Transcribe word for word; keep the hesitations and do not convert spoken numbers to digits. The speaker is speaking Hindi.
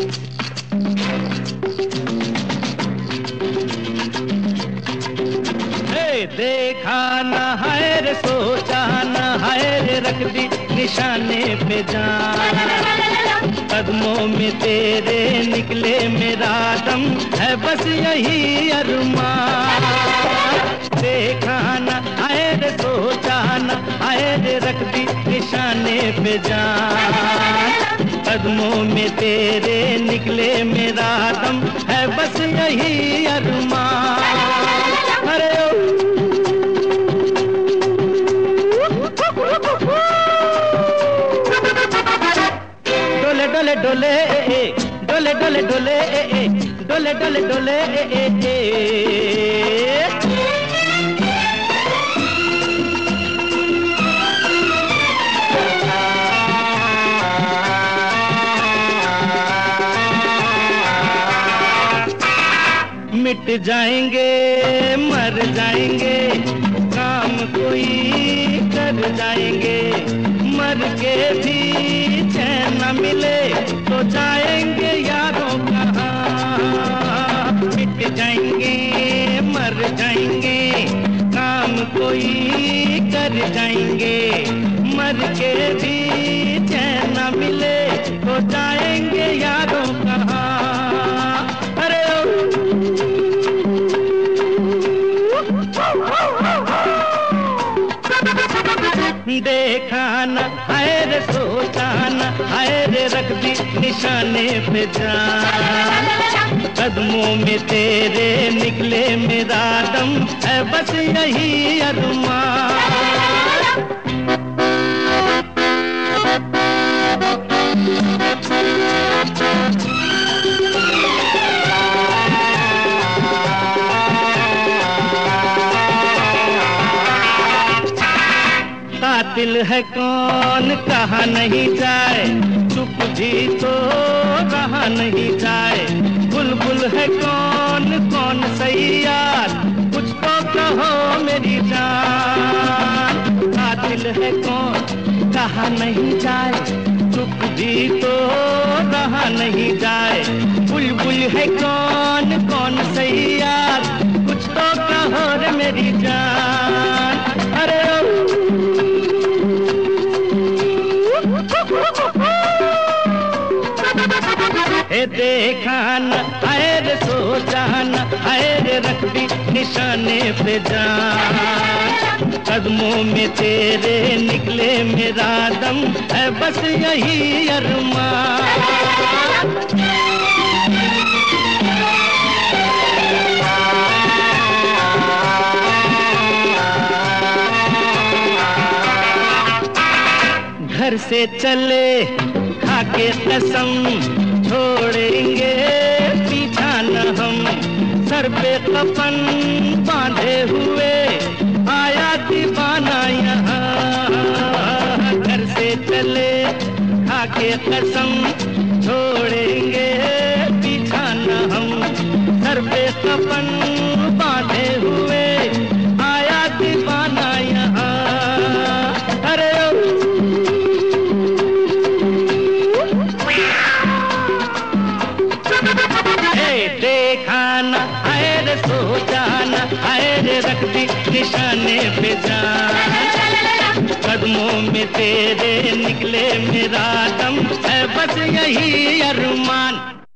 देखा न है रे सोचा न है रे रख दी निशाने पे जान। कदमों में तेरे निकले मेरा दम है बस यही अरमान। देखा न है रे सोचा न है रे रख दी निशाने पे जान। कदमों में तेरे निकले मेरा दम है बस यही अरमान। अरे डोले डोले ए डोले डोले डोले ए डोले डोले डोले ए मिट जाएंगे मर जाएंगे काम कोई कर जाएंगे। मर के भी चैन न मिले तो जाएंगे यारों कहाँ। मिट जाएंगे मर जाएंगे काम कोई कर जाएंगे। मर के भी चैन न मिले तो जाएंगे यारों कहाँ। अरे देखा न है रे सोचा न है रे रख दी निशाने पे जान। कदमों में तेरे निकले मेरा दम है बस यही अरमान। कातिल है कौन कहा नहीं जाए, चुप भी तो रहा नहीं जाए। बुलबुल है कौन कौन सही यार, कुछ तो कहो मेरी जान। कातिल है कौन कहा नहीं जाए, चुप भी तो रहा नहीं जाए। बुलबुल है कौन कौन सही यार, कुछ तो कहो रे मेरी जान। अरे हे देखा न है रे सोचा न है रे रख दी निशाने पे जान। कदमों में तेरे निकले मेरा दम है बस यही अरमान। घर से चले खाके कसम, छोड़ेंगे पीछा न हम। सर पे कफन बांधे हुए आया दीवाना यहाँ। घर से चले खाके कसम, छोड़ेंगे पीछा न हम। सर पे कफन बांधे हुए आया दीवाना यहाँ। अरे देखा न है रे सोचा न है रे रख दी निशाने पे जान। कदमों में तेरे निकले मेरा दम है बस यही अरमान।